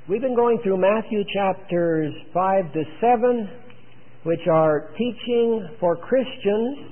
We've been going through Matthew chapters 5 to 7, which are teaching for Christians.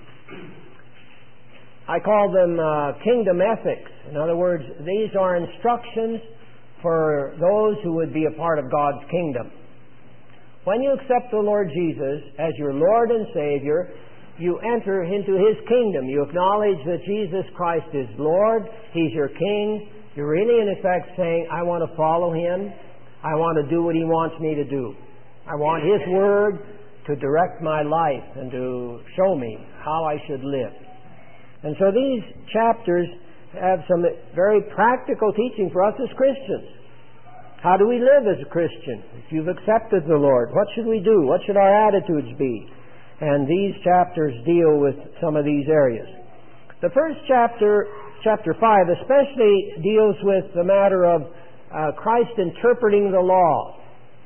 I call them kingdom ethics. In other words, these are instructions for those who would be a part of God's kingdom. When you accept the Lord Jesus as your Lord and Savior, you enter into His kingdom. You acknowledge that Jesus Christ is Lord. He's your King. You're really, in effect, saying, I want to follow Him. I want to do what He wants me to do. I want His Word to direct my life and to show me how I should live. And so these chapters have some very practical teaching for us as Christians. How do we live as a Christian? If you've accepted the Lord, what should we do? What should our attitudes be? And these chapters deal with some of these areas. The first chapter, chapter 5, especially deals with the matter of Christ interpreting the law.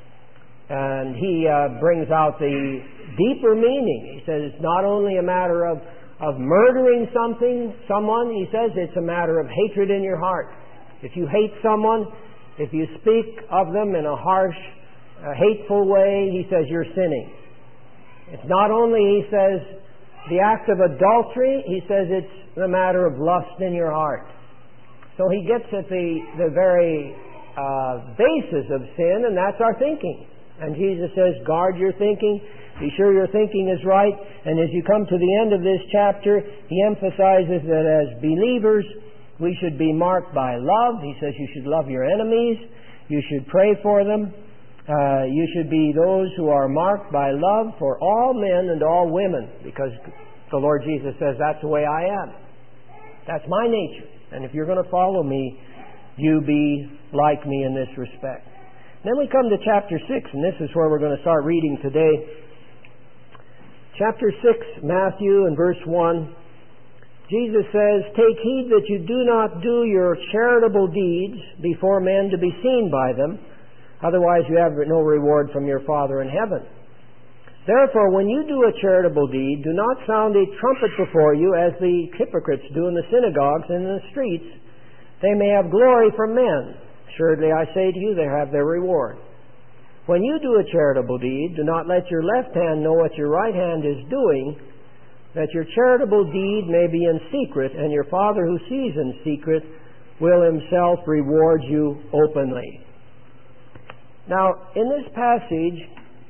And he brings out the deeper meaning. He says it's not only a matter of murdering someone, he says it's a matter of hatred in your heart. If you hate someone, if you speak of them in a harsh, hateful way, he says you're sinning. It's not only, he says, the act of adultery, he says it's the matter of lust in your heart. So he gets at the very basis of sin, and that's our thinking. And Jesus says, guard your thinking. Be sure your thinking is right. And as you come to the end of this chapter, he emphasizes that as believers, we should be marked by love. He says you should love your enemies. You should pray for them. You should be those who are marked by love for all men and all women, because the Lord Jesus says that's the way I am. That's my nature. And if you're going to follow me, you be like me in this respect. Then we come to chapter 6, and this is where we're going to start reading today. Chapter 6, Matthew, and verse 1. Jesus says, take heed that you do not do your charitable deeds before men to be seen by them. Otherwise you have no reward from your Father in heaven. Therefore, when you do a charitable deed, do not sound a trumpet before you, as the hypocrites do in the synagogues and in the streets. They may have glory from men. Assuredly, I say to you, they have their reward. When you do a charitable deed, do not let your left hand know what your right hand is doing, that your charitable deed may be in secret, and your Father who sees in secret will Himself reward you openly. Now, in this passage,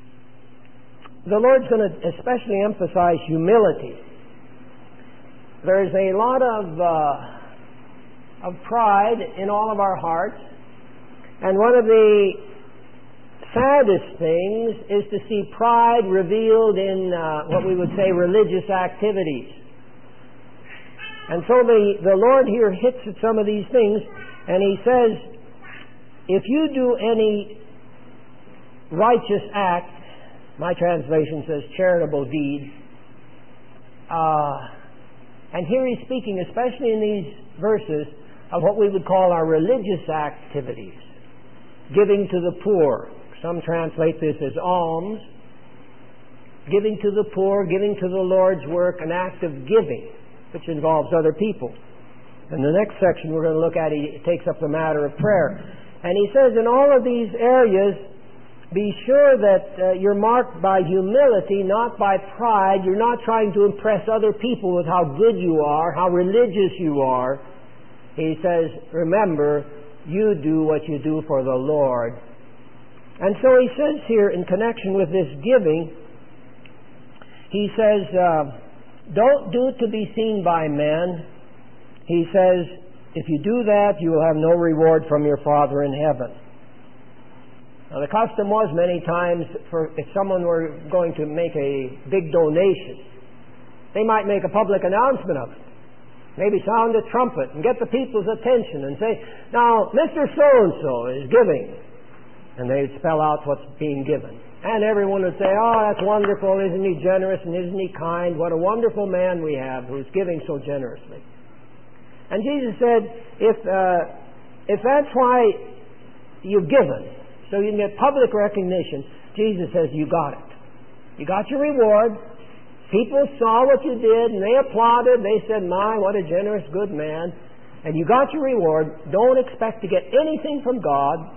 the Lord's going to especially emphasize humility. There's a lot of pride in all of our hearts, and one of the saddest things is to see pride revealed in what we would say religious activities. And so the Lord here hits at some of these things, and He says, if you do any righteous act, my translation says charitable deed, and here He's speaking, especially in these verses, of what we would call our religious activities. Giving to the poor. Some translate this as alms. Giving to the poor, giving to the Lord's work, an act of giving, which involves other people. In the next section we're going to look at, he takes up the matter of prayer. And he says in all of these areas, be sure that you're marked by humility, not by pride. You're not trying to impress other people with how good you are, how religious you are. He says, remember, you do what you do for the Lord. And so he says here, in connection with this giving, he says, don't do it to be seen by men. He says, if you do that, you will have no reward from your Father in heaven. Now, the custom was many times, if someone were going to make a big donation, they might make a public announcement of it. Maybe sound a trumpet and get the people's attention and say, now, Mr. So-and-so is giving. And they'd spell out what's being given. And everyone would say, oh, that's wonderful, isn't he generous and isn't he kind? What a wonderful man we have who's giving so generously. And Jesus said, if that's why you've given, so you can get public recognition, Jesus says, you got it. You got your reward. People saw what you did and they applauded. They said, my, what a generous, good man. And you got your reward. Don't expect to get anything from God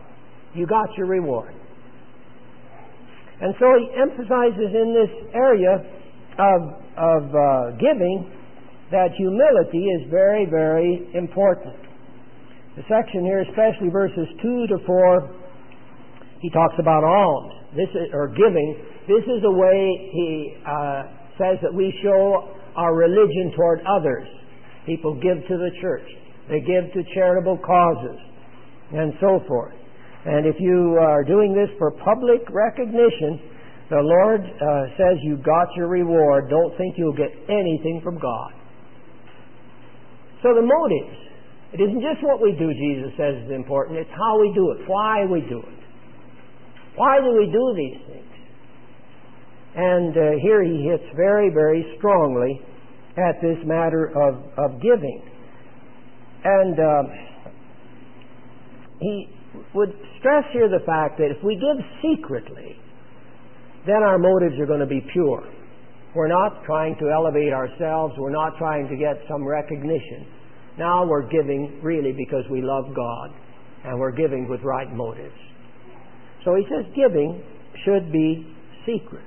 you got your reward. And so he emphasizes in this area of giving that humility is very, very important. The section here, especially verses 2 to 4, he talks about alms. Or giving. This is a way he says that we show our religion toward others. People give to the church. They give to charitable causes and so forth. And if you are doing this for public recognition, the Lord says you got your reward. Don't think you'll get anything from God. So the motives. It isn't just what we do, Jesus says, is important. It's how we do it, why we do it. Why do we do these things? And here he hits very, very strongly at this matter of giving. And he would stress here the fact that if we give secretly, then our motives are going to be pure. We're not trying to elevate ourselves. We're not trying to get some recognition. Now we're giving really because we love God, and we're giving with right motives. So he says giving should be secret.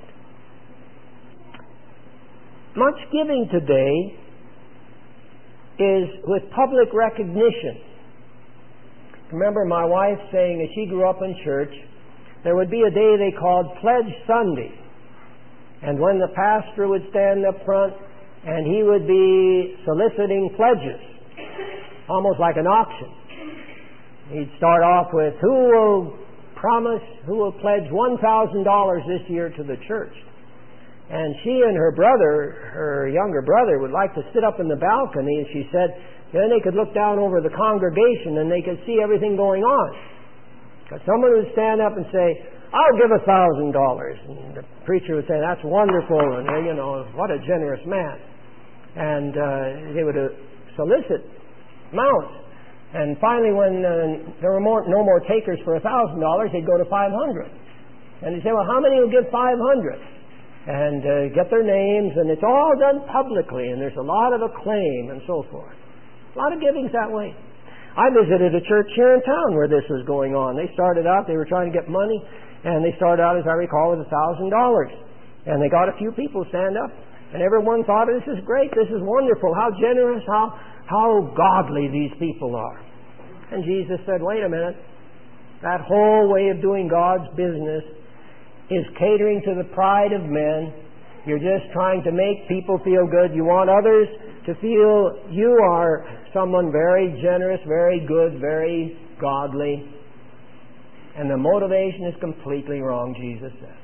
Much giving today is with public recognition. Remember my wife saying as she grew up in church, there would be a day they called Pledge Sunday. And when the pastor would stand up front and he would be soliciting pledges, almost like an auction. He'd start off with, who will pledge $1,000 this year to the church? And she and her brother, her younger brother, would like to sit up in the balcony, and she said, then they could look down over the congregation and they could see everything going on. Because someone would stand up and say, I'll give $1,000. And the preacher would say, that's wonderful, and what a generous man. And they would solicit amounts. And finally, when there were no more takers for $1,000, they'd go to $500. And they'd say, well, how many will give $500? And get their names, and it's all done publicly, and there's a lot of acclaim and so forth. A lot of giving's that way. I visited a church here in town where this was going on. They started out, they were trying to get money, and they started out, as I recall, with $1,000. And they got a few people stand up, and everyone thought, this is great, this is wonderful, how generous, how godly these people are. And Jesus said, wait a minute, that whole way of doing God's business is catering to the pride of men. You're just trying to make people feel good. You want others to feel you are someone very generous, very good, very godly. And the motivation is completely wrong, Jesus said.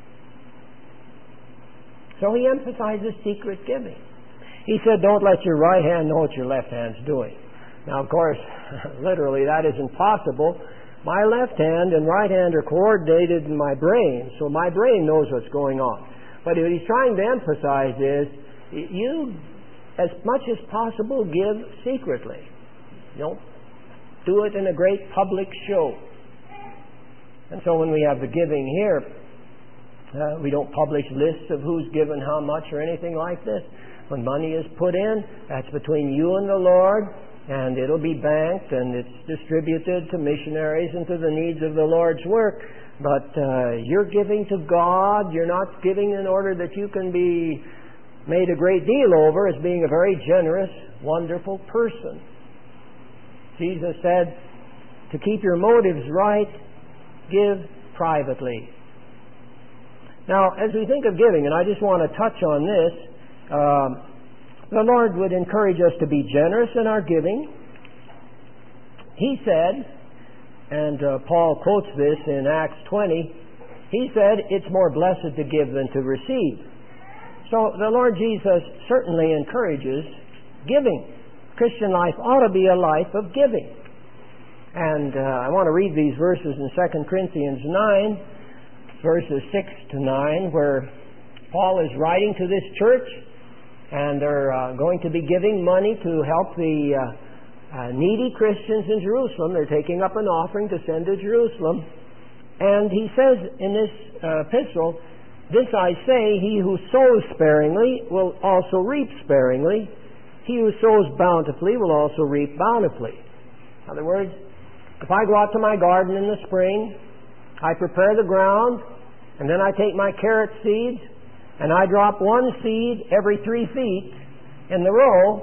So he emphasizes secret giving. He said, don't let your right hand know what your left hand's doing. Now, of course, literally that isn't possible. My left hand and right hand are coordinated in my brain, so my brain knows what's going on. But what he's trying to emphasize is, you, as much as possible, give secretly. Don't do it in a great public show. And so when we have the giving here, we don't publish lists of who's given how much or anything like this. When money is put in, that's between you and the Lord, and it'll be banked, and it's distributed to missionaries and to the needs of the Lord's work. But you're giving to God. You're not giving in order that you can be made a great deal over as being a very generous, wonderful person. Jesus said, to keep your motives right, give privately. Now, as we think of giving, and I just want to touch on this, the Lord would encourage us to be generous in our giving. He said, and Paul quotes this in Acts 20, he said, it's more blessed to give than to receive. So the Lord Jesus certainly encourages giving. Christian life ought to be a life of giving. And I want to read these verses in 2 Corinthians 9, verses 6 to 9, where Paul is writing to this church, and they're going to be giving money to help the needy Christians in Jerusalem. They're taking up an offering to send to Jerusalem. And he says in this epistle, this I say, he who sows sparingly will also reap sparingly. He who sows bountifully will also reap bountifully. In other words, if I go out to my garden in the spring I prepare the ground, and then I take my carrot seeds, and I drop one seed every 3 feet in the row,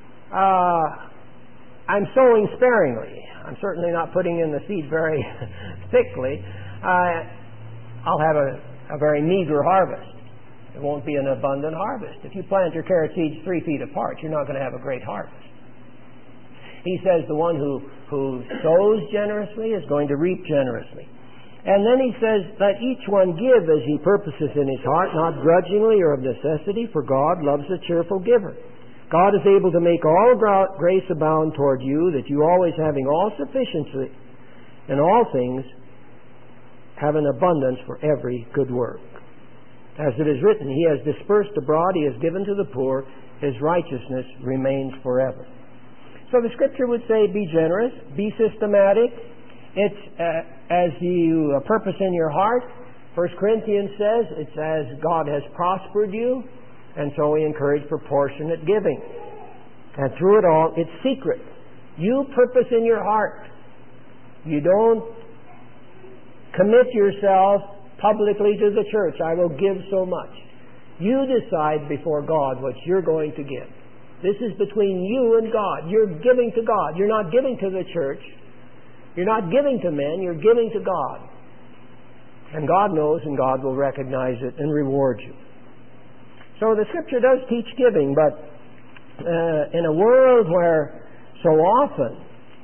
I'm sowing sparingly. I'm certainly not putting in the seed very thickly. I'll have a very meager harvest. It won't be an abundant harvest. If you plant your carrot seeds 3 feet apart, you're not going to have a great harvest. He says the one who sows generously is going to reap generously. And then he says, let each one give as he purposes in his heart, not grudgingly or of necessity, for God loves a cheerful giver. God is able to make all grace abound toward you, that you always having all sufficiency in all things, have an abundance for every good work. As it is written, He has dispersed abroad, He has given to the poor, His righteousness remains forever. So the Scripture would say, be generous, be systematic. It's as you purpose in your heart. 1 Corinthians says it's as God has prospered you, and so we encourage proportionate giving. And through it all, it's secret. You purpose in your heart. You don't commit yourself publicly to the church. I will give so much. You decide before God what you're going to give. This is between you and God. You're giving to God. You're not giving to the church. You're not giving to men. You're giving to God. And God knows, and God will recognize it and reward you. So the Scripture does teach giving, but in a world where so often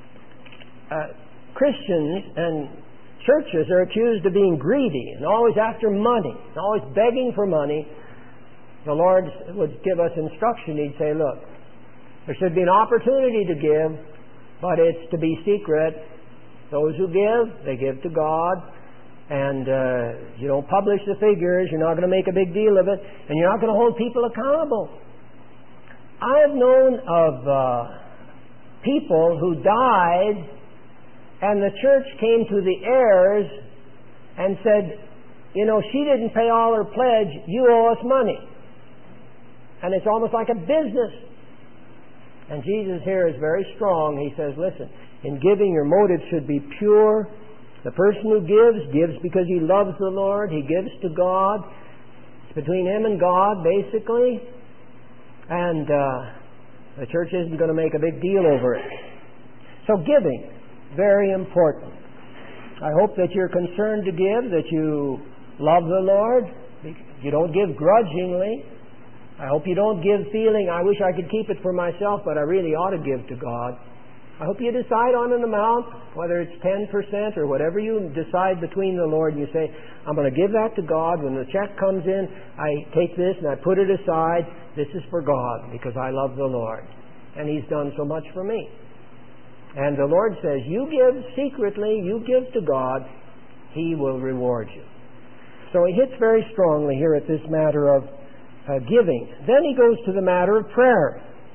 Christians and churches are accused of being greedy and always after money, and always begging for money, the Lord would give us instruction. He'd say, look, there should be an opportunity to give, but it's to be secret. Those who give, they give to God, and you don't publish the figures. You're not going to make a big deal of it, and you're not going to hold people accountable. I have known of people who died, and the church came to the heirs and said, you know, she didn't pay all her pledge, you owe us money. And it's almost like a business. And Jesus here is very strong. He says, listen, in giving, your motive should be pure. The person who gives because he loves the Lord. He gives to God. It's between him and God, basically. And the church isn't going to make a big deal over it. So giving, very important. I hope that you're concerned to give, that you love the Lord. You don't give grudgingly. I hope you don't give feeling, I wish I could keep it for myself, but I really ought to give to God. I hope you decide on an amount, whether it's 10% or whatever you decide between the Lord, and you say, I'm going to give that to God. When the check comes in, I take this and I put it aside. This is for God because I love the Lord. And He's done so much for me. And the Lord says, you give secretly, you give to God, He will reward you. So He hits very strongly here at this matter of giving. Then He goes to the matter of prayer.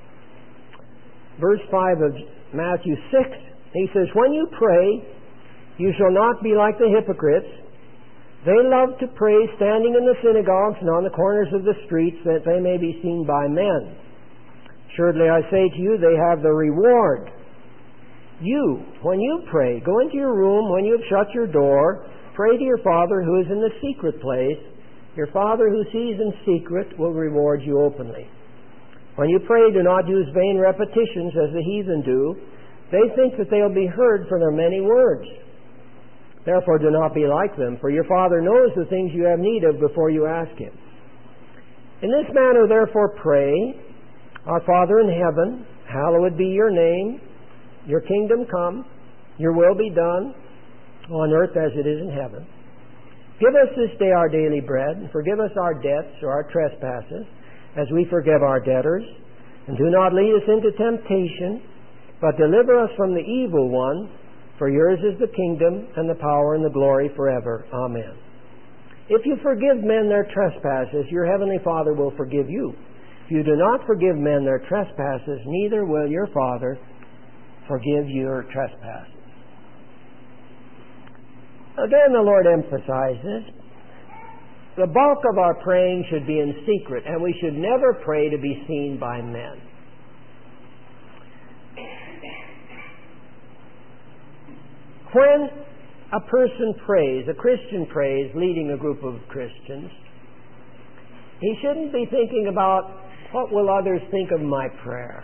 Verse 5 of Matthew 6, He says, when you pray, you shall not be like the hypocrites. They love to pray standing in the synagogues and on the corners of the streets, that they may be seen by men. Assuredly I say to you, they have the reward. You, when you pray, go into your room when you have shut your door, pray to your Father who is in the secret place. Your Father who sees in secret will reward you openly. When you pray, do not use vain repetitions as the heathen do. They think that they'll be heard for their many words. Therefore do not be like them, for your Father knows the things you have need of before you ask Him. In this manner therefore pray, Our Father in heaven, hallowed be your name. Your kingdom come, your will be done on earth as it is in heaven. Give us this day our daily bread, and forgive us our debts or our trespasses, as we forgive our debtors. And do not lead us into temptation, but deliver us from the evil one. For yours is the kingdom, and the power, and the glory forever. Amen. If you forgive men their trespasses, your heavenly Father will forgive you. If you do not forgive men their trespasses, neither will your Father forgive your trespasses. Again, the Lord emphasizes the bulk of our praying should be in secret, and we should never pray to be seen by men. When a person prays, a Christian prays, leading a group of Christians, he shouldn't be thinking about what will others think of my prayer.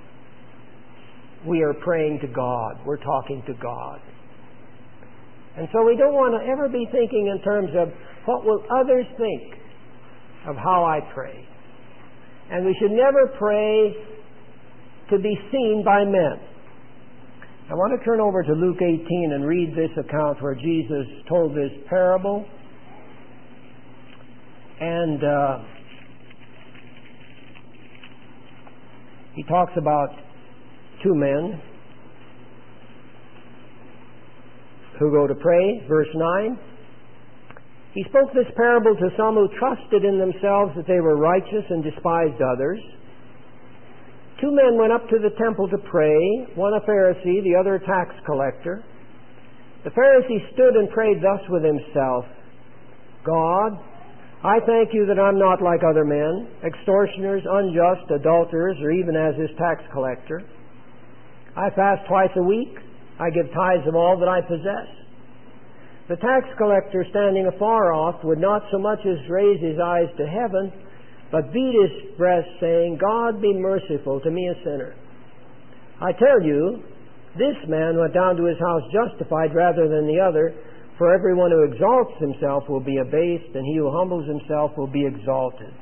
We are praying to God. We're talking to God. And so we don't want to ever be thinking in terms of what will others think of how I pray. And we should never pray to be seen by men. I want to turn over to Luke 18 and read this account where Jesus told this parable. And he talks about two men who go to pray. Verse 9. He spoke this parable to some who trusted in themselves that they were righteous and despised others. Two men went up to the temple to pray, one a Pharisee, the other a tax collector. The Pharisee stood and prayed thus with himself, God, I thank you that I'm not like other men, extortioners, unjust, adulterers, or even as this tax collector. I fast twice a week. I give tithes of all that I possess. The tax collector, standing afar off, would not so much as raise his eyes to heaven, but beat his breast, saying, God, be merciful to me, a sinner. I tell you, this man went down to his house justified rather than the other, for everyone who exalts himself will be abased, and he who humbles himself will be exalted.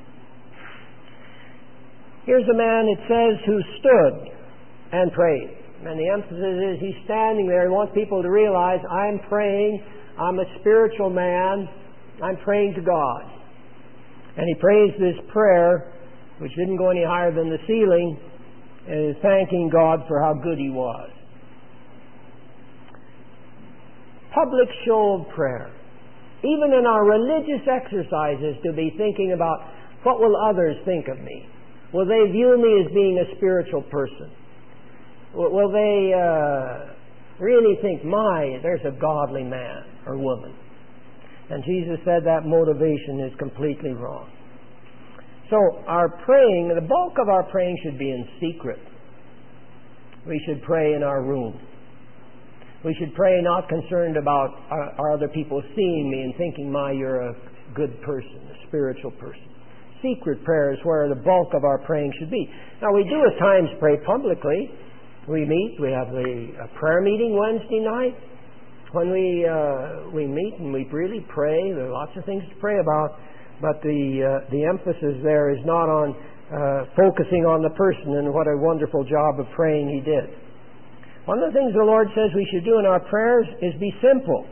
Here's a man, it says, who stood and prayed. And the emphasis is he's standing there. He wants people to realize, I'm praying, I'm a spiritual man, I'm praying to God. And he prays this prayer, which didn't go any higher than the ceiling, and is thanking God for how good he was. Public show of prayer. Even in our religious exercises, to be thinking about what will others think of me? Will they view me as being a spiritual person? Will they really think, there's a godly man or woman? And Jesus said that motivation is completely wrong. So our praying, the bulk of our praying should be in secret. We should pray in our room. We should pray not concerned about are other people seeing me and thinking, you're a good person, a spiritual person. Secret prayer is where the bulk of our praying should be. Now we do at times pray publicly. We meet, we have a prayer meeting Wednesday night. When we meet and we really pray, there are lots of things to pray about, but the emphasis there is not on focusing on the person and what a wonderful job of praying he did. One of the things the Lord says we should do in our prayers is be simple.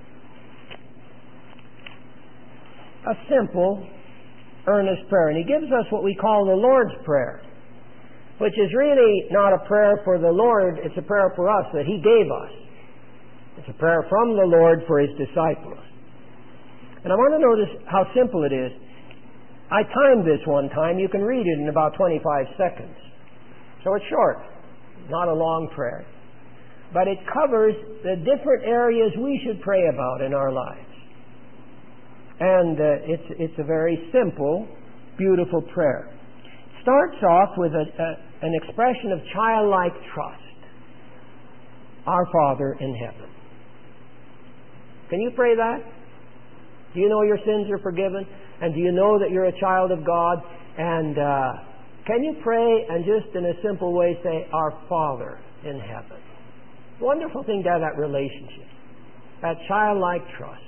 A simple, earnest prayer. And He gives us what we call the Lord's Prayer, which is really not a prayer for the Lord, it's a prayer for us that He gave us. It's a prayer from the Lord for His disciples. And I want to notice how simple it is. I timed this one time. You can read it in about 25 seconds. So it's short, not a long prayer. But it covers the different areas we should pray about in our lives. And it's a very simple, beautiful prayer. It starts off with an expression of childlike trust. Our Father in heaven. Can you pray that? Do you know your sins are forgiven? And do you know that you're a child of God? And can you pray and just in a simple way say, Our Father in heaven? Wonderful thing to have that relationship. That childlike trust.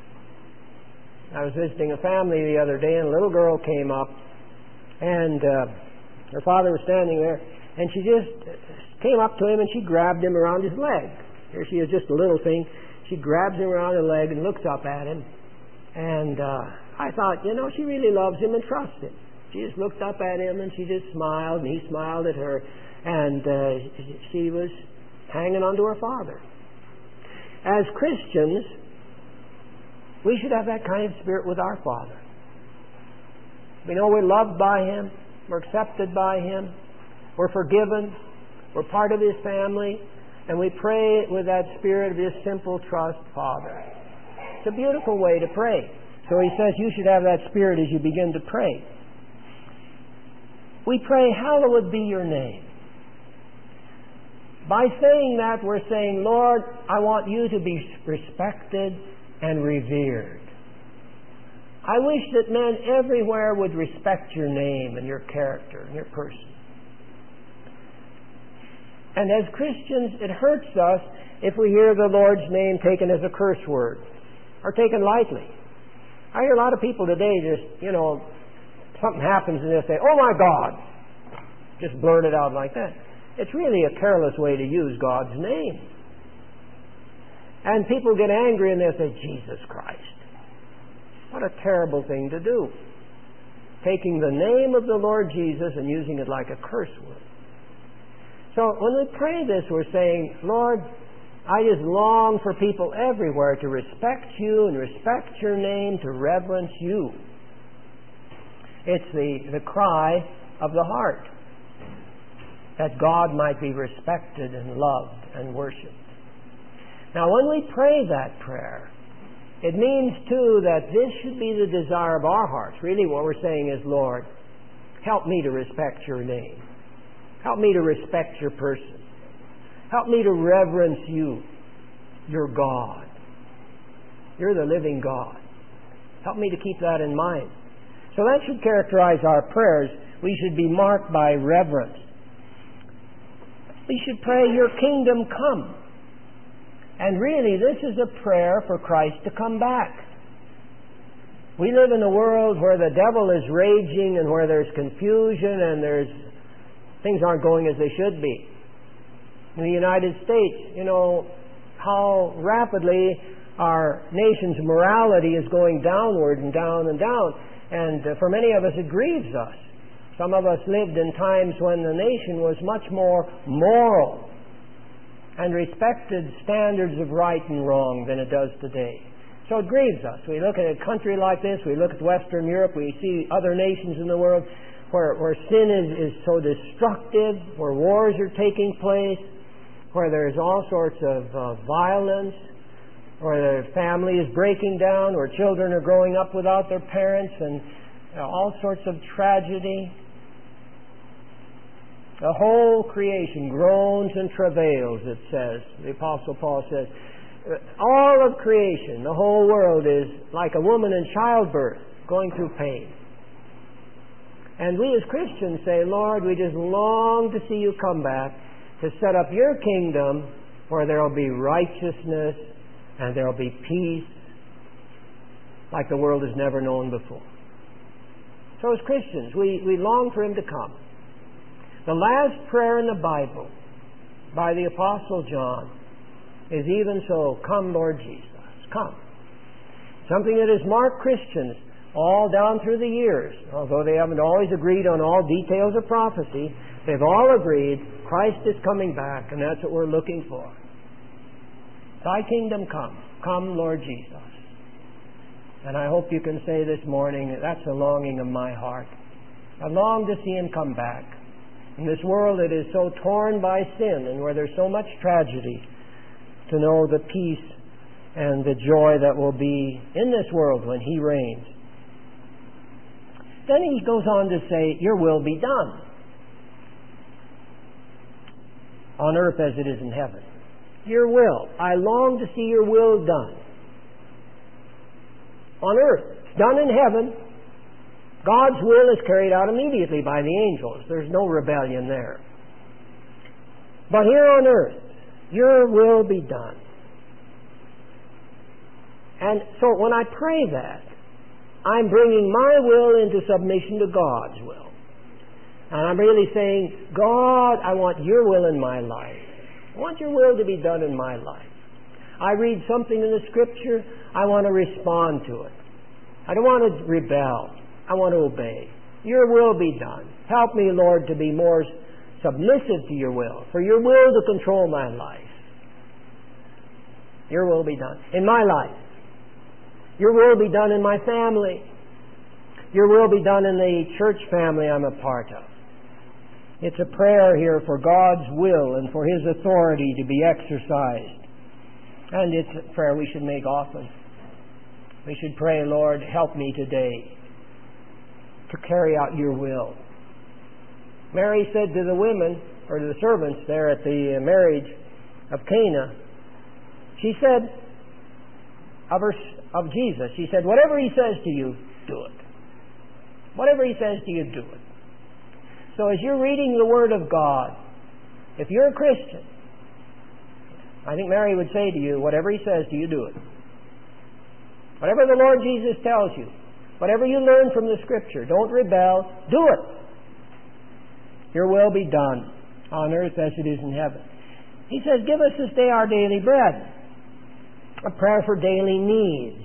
I was visiting a family the other day and a little girl came up and her father was standing there and she just came up to him and she grabbed him around his leg. Here she is, just a little thing. She grabs him around her leg and looks up at him. And I thought, she really loves him and trusts him. She just looked up at him and she just smiled and he smiled at her. And she was hanging on to her Father. As Christians, we should have that kind of spirit with our Father. We know we're loved by Him. We're accepted by Him. We're forgiven. We're part of His family. And we pray with that spirit of this simple trust, Father. It's a beautiful way to pray. So He says you should have that spirit as you begin to pray. We pray, hallowed be your name. By saying that, we're saying, Lord, I want you to be respected and revered. I wish that men everywhere would respect your name and your character and your person. And as Christians, it hurts us if we hear the Lord's name taken as a curse word or taken lightly. I hear a lot of people today just, something happens and they say, "Oh my God!" Just blurt it out like that. It's really a careless way to use God's name. And people get angry and they say, "Jesus Christ." What a terrible thing to do. Taking the name of the Lord Jesus and using it like a curse word. So when we pray this, we're saying, Lord, I just long for people everywhere to respect you and respect your name, to reverence you. It's the cry of the heart, that God might be respected and loved and worshipped. Now when we pray that prayer, it means too that this should be the desire of our hearts. Really what we're saying is, Lord, help me to respect your name. Help me to respect your person. Help me to reverence you, your God. You're the living God. Help me to keep that in mind. So that should characterize our prayers. We should be marked by reverence. We should pray, your kingdom come. And really, this is a prayer for Christ to come back. We live in a world where the devil is raging and where there's confusion and things aren't going as they should be. In the United States, how rapidly our nation's morality is going downward and down and down. And for many of us, it grieves us. Some of us lived in times when the nation was much more moral and respected standards of right and wrong than it does today. So it grieves us. We look at a country like this, we look at Western Europe, we see other nations in the world where sin is so destructive, where wars are taking place, where there's all sorts of violence, where the family is breaking down, where children are growing up without their parents, and all sorts of tragedy. The whole creation groans and travails, it says. The Apostle Paul says, all of creation, the whole world is like a woman in childbirth, going through pain. And we as Christians say, Lord, we just long to see you come back to set up your kingdom where there will be righteousness and there will be peace like the world has never known before. So as Christians, we long for him to come. The last prayer in the Bible by the Apostle John is even so, come Lord Jesus, come. Something that has marked Christians all down through the years. Although they haven't always agreed on all details of prophecy, they've all agreed Christ is coming back, and that's what we're looking for. Thy kingdom come. Come, Lord Jesus. And I hope you can say this morning, that's a longing of my heart. I long to see him come back. In this world that is so torn by sin and where there's so much tragedy, to know the peace and the joy that will be in this world when he reigns. Then he goes on to say, your will be done on earth as it is in heaven. Your will. I long to see your will done on earth. It's done in heaven. God's will is carried out immediately by the angels. There's no rebellion there. But here on earth, your will be done. And so when I pray that, I'm bringing my will into submission to God's will. And I'm really saying, God, I want your will in my life. I want your will to be done in my life. I read something in the Scripture, I want to respond to it. I don't want to rebel. I want to obey. Your will be done. Help me, Lord, to be more submissive to your will, for your will to control my life. Your will be done in my life. Your will be done in my family. Your will be done in the church family I'm a part of. It's a prayer here for God's will and for his authority to be exercised. And it's a prayer we should make often. We should pray, Lord, help me today to carry out your will. Mary said to the women, or to the servants there at the marriage of Cana, she said of Jesus, she said, whatever He says to you, do it. Whatever He says to you, do it. So as you're reading the Word of God, if you're a Christian, I think Mary would say to you, whatever He says to you, do it. Whatever the Lord Jesus tells you, whatever you learn from the Scripture, don't rebel, do it. Your will be done on earth as it is in heaven. He says, give us this day our daily bread. A prayer for daily needs.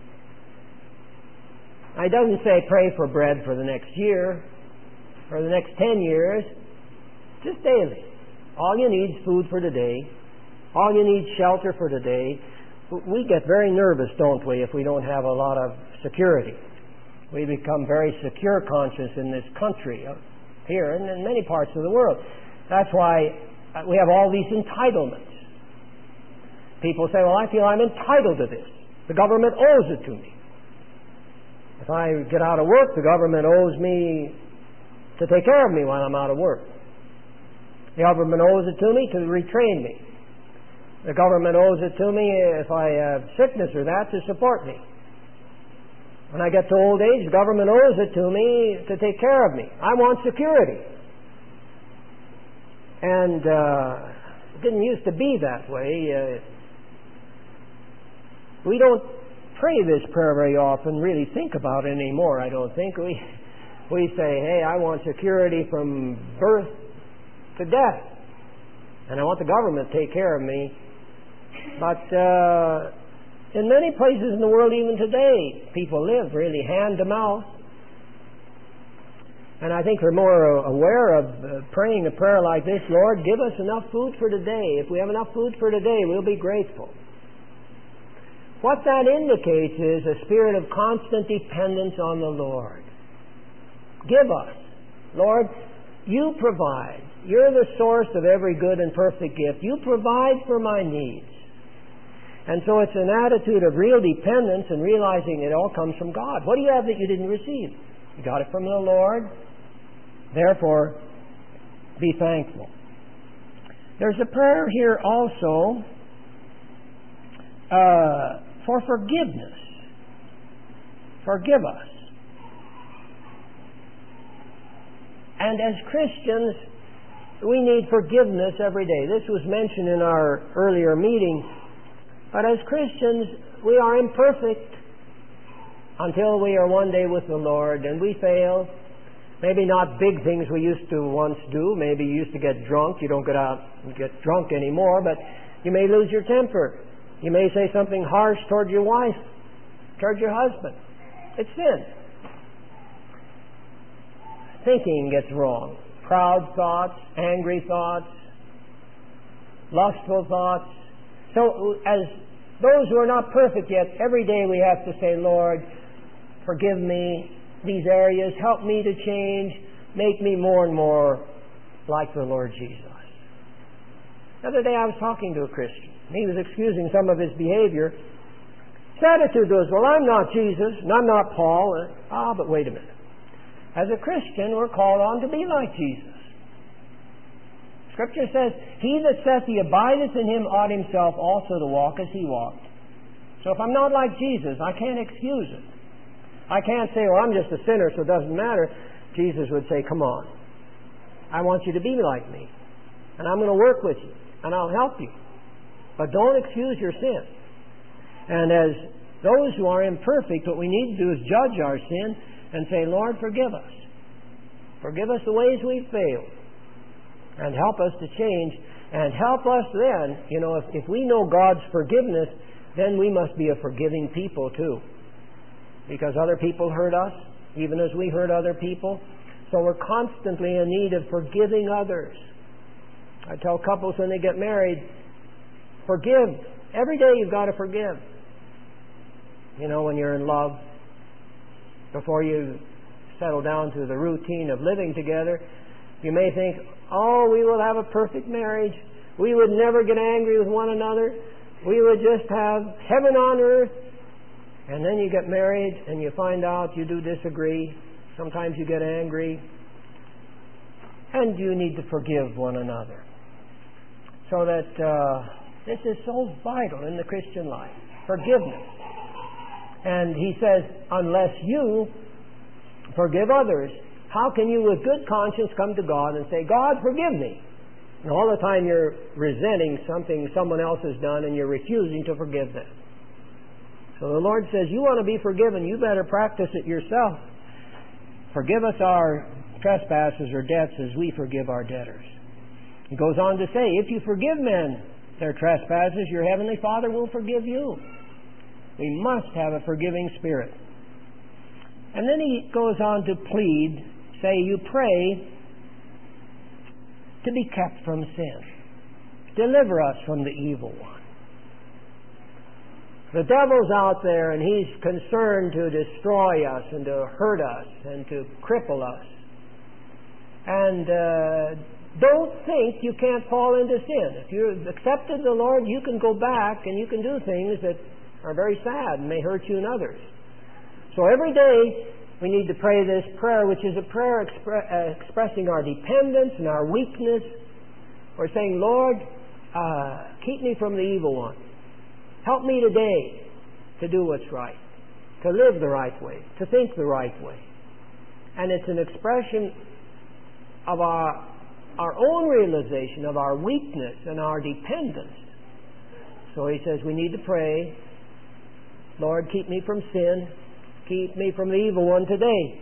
He doesn't say pray for bread for the next year or the next 10 years. Just daily. All you need is food for today. All you need is shelter for today. We get very nervous, don't we, if we don't have a lot of security. We become very secure conscious in this country here and in many parts of the world. That's why we have all these entitlements. People say, well, I feel I'm entitled to this. The government owes it to me. If I get out of work, the government owes me to take care of me while I'm out of work. The government owes it to me to retrain me. The government owes it to me if I have sickness or that to support me. When I get to old age, the government owes it to me to take care of me. I want security. And it didn't used to be that way. We don't pray this prayer very often, really think about it anymore, I don't think. We say, hey, I want security from birth to death. And I want the government to take care of me. But in many places in the world, even today, people live really hand to mouth. And I think we're more aware of praying a prayer like this, Lord, give us enough food for today. If we have enough food for today, we'll be grateful. What that indicates is a spirit of constant dependence on the Lord. Give us. Lord, you provide. You're the source of every good and perfect gift. You provide for my needs. And so it's an attitude of real dependence and realizing it all comes from God. What do you have that you didn't receive? You got it from the Lord. Therefore, be thankful. There's a prayer here also for forgiveness. Forgive us. And as Christians, we need forgiveness every day. This was mentioned in our earlier meeting. But as Christians, we are imperfect until we are one day with the Lord, and we fail. Maybe not big things we used to once do. Maybe you used to get drunk. You don't get out and get drunk anymore, but you may lose your temper. You may say something harsh toward your wife, toward your husband. It's sin. Thinking gets wrong. Proud thoughts, angry thoughts, lustful thoughts. So as those who are not perfect yet, every day we have to say, Lord, forgive me these areas, help me to change, make me more and more like the Lord Jesus. The other day I was talking to a Christian. He was excusing some of his behavior. His attitude was, well, I'm not Jesus, and I'm not Paul. But wait a minute. As a Christian, we're called on to be like Jesus. Scripture says, he that saith he abideth in him ought himself also to walk as he walked. So if I'm not like Jesus, I can't excuse it. I can't say, well, I'm just a sinner, so it doesn't matter. Jesus would say, come on. I want you to be like me. And I'm going to work with you. And I'll help you. But don't excuse your sin. And as those who are imperfect, what we need to do is judge our sin and say, Lord, forgive us. Forgive us the ways we've failed. And help us to change. And help us then, if we know God's forgiveness, then we must be a forgiving people too. Because other people hurt us, even as we hurt other people. So we're constantly in need of forgiving others. I tell couples when they get married, forgive. Every day you've got to forgive. When you're in love, before you settle down to the routine of living together, you may think, oh, we will have a perfect marriage. We would never get angry with one another. We would just have heaven on earth. And then you get married and you find out you do disagree. Sometimes you get angry. And you need to forgive one another. So that this is so vital in the Christian life. Forgiveness. And he says, unless you forgive others, how can you with good conscience come to God and say, God, forgive me? And all the time you're resenting something someone else has done and you're refusing to forgive them. So the Lord says, you want to be forgiven, you better practice it yourself. Forgive us our trespasses or debts as we forgive our debtors. He goes on to say, if you forgive men their trespasses, your heavenly Father will forgive you. We must have a forgiving spirit. And then he goes on to plead, say, you pray to be kept from sin. Deliver us from the evil one. The devil's out there and he's concerned to destroy us and to hurt us and to cripple us. And don't think you can't fall into sin. If you've accepted the Lord, you can go back and you can do things that are very sad and may hurt you and others. So every day we need to pray this prayer, which is a prayer expressing our dependence and our weakness. We're saying, Lord, keep me from the evil one. Help me today to do what's right, to live the right way, to think the right way. And it's an expression of our own realization of our weakness and our dependence. So he says we need to pray, Lord, keep me from sin, keep me from the evil one today.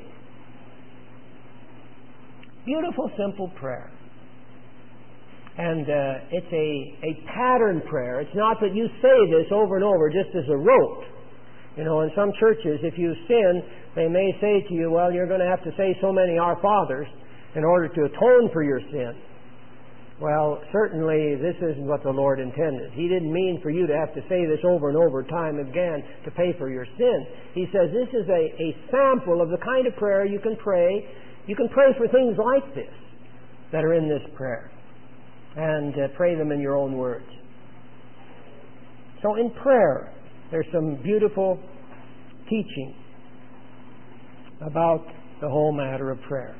Beautiful, simple prayer. And it's a pattern prayer. It's not that you say this over and over just as a rote. You know, in some churches, if you sin, they may say to you, well, you're going to have to say so many Our Fathers in order to atone for your sin. Well, certainly this isn't what the Lord intended. He didn't mean for you to have to say this over and over time again to pay for your sin. He says this is a sample of the kind of prayer you can pray. You can pray for things like this that are in this prayer. And pray them in your own words. So in prayer, there's some beautiful teaching about the whole matter of prayer.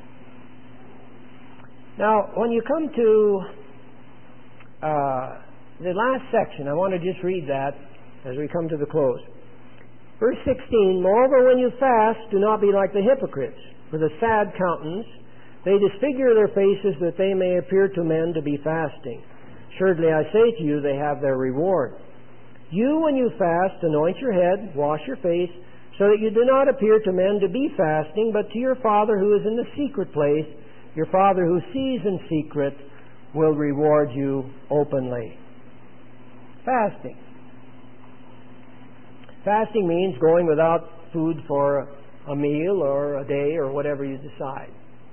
Now, when you come to the last section, I want to just read that as we come to the close. Verse 16, moreover, when you fast, do not be like the hypocrites, with a sad countenance. They disfigure their faces that they may appear to men to be fasting. Assuredly, I say to you, they have their reward. You, when you fast, anoint your head, wash your face, so that you do not appear to men to be fasting, but to your Father who is in the secret place. Your Father who sees in secret will reward you openly. Fasting. Fasting means going without food for a meal or a day or whatever you decide.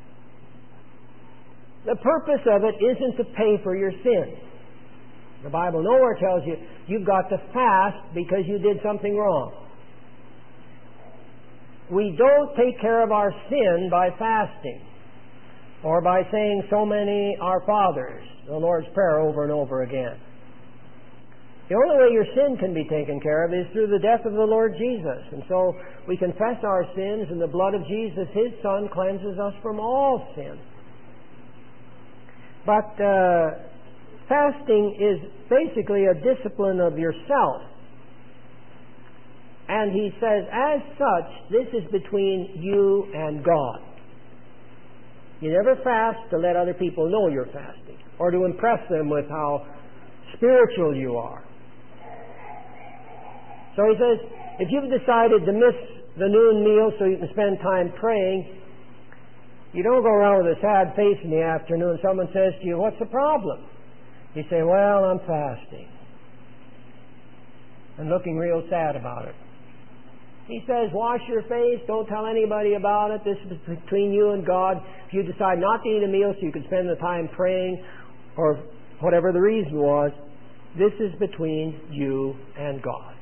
The purpose of it isn't to pay for your sin. The Bible nowhere tells you you've got to fast because you did something wrong. We don't take care of our sin by fasting or by saying so many Our Fathers, the Lord's Prayer, over and over again. The only way your sin can be taken care of is through the death of the Lord Jesus. And so we confess our sins, and the blood of Jesus, His Son, cleanses us from all sin. But fasting is basically a discipline of yourself. And he says, as such, this is between you and God. You never fast to let other people know you're fasting or to impress them with how spiritual you are. So he says, if you've decided to miss the noon meal so you can spend time praying, you don't go around with a sad face in the afternoon. Someone says to you, what's the problem? You say, well, I'm fasting. And looking real sad about it. He says, wash your face. Don't tell anybody about it. This is between you and God. If you decide not to eat a meal so you can spend the time praying or whatever the reason was, this is between you and God.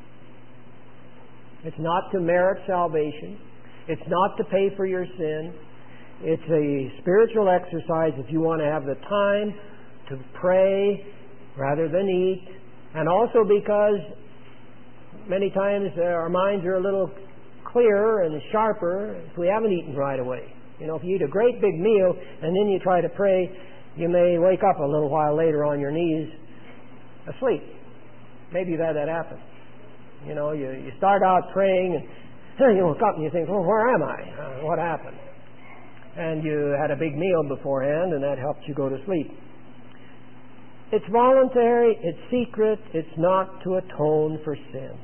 It's not to merit salvation. It's not to pay for your sin. It's a spiritual exercise if you want to have the time to pray rather than eat. And also because many times our minds are a little clearer and sharper if we haven't eaten right away. You know, if you eat a great big meal and then you try to pray, you may wake up a little while later on your knees asleep. Maybe you've had that happen. You know, you start out praying and you look up and you think, well, where am I? What happened? And you had a big meal beforehand and that helped you go to sleep. It's voluntary, it's secret, it's not to atone for sin.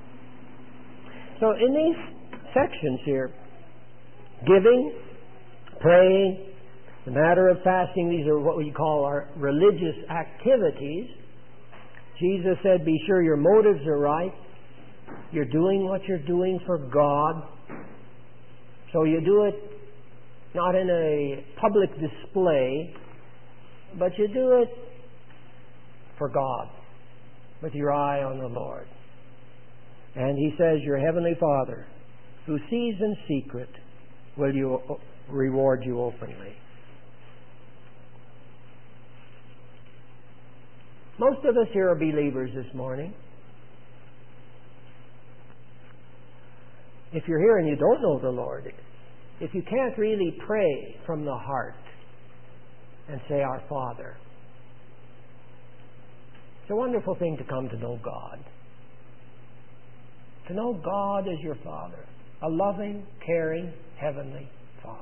So in these sections here, giving, praying, the matter of fasting, these are what we call our religious activities. Jesus said, be sure your motives are right. You're doing what you're doing for God. So you do it not in a public display, but you do it for God, with your eye on the Lord. And He says, your Heavenly Father, who sees in secret, will reward you openly. Most of us here are believers this morning. If you're here and you don't know the Lord, if you can't really pray from the heart and say, Our Father, it's a wonderful thing to come to know God. To know God as your Father, a loving, caring, heavenly Father.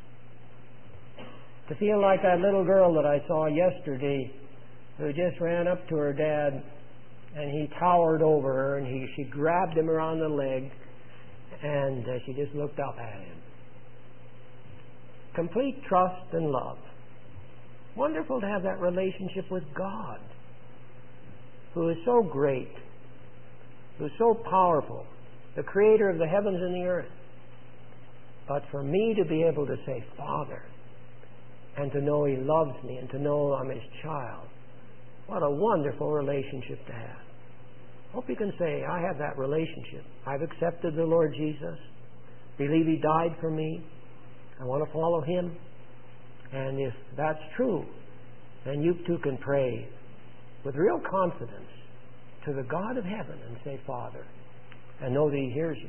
To feel like that little girl that I saw yesterday who just ran up to her dad and he towered over her and she grabbed him around the leg and she just looked up at him. Complete trust and love. Wonderful to have that relationship with God, who is so great, who is so powerful, the creator of the heavens and the earth. But for me to be able to say, Father, and to know He loves me, and to know I'm His child, what a wonderful relationship to have. Hope you can say, I have that relationship. I've accepted the Lord Jesus, believe He died for me, I want to follow Him. And if that's true, then you too can pray with real confidence to the God of heaven and say, Father, and know that He hears you.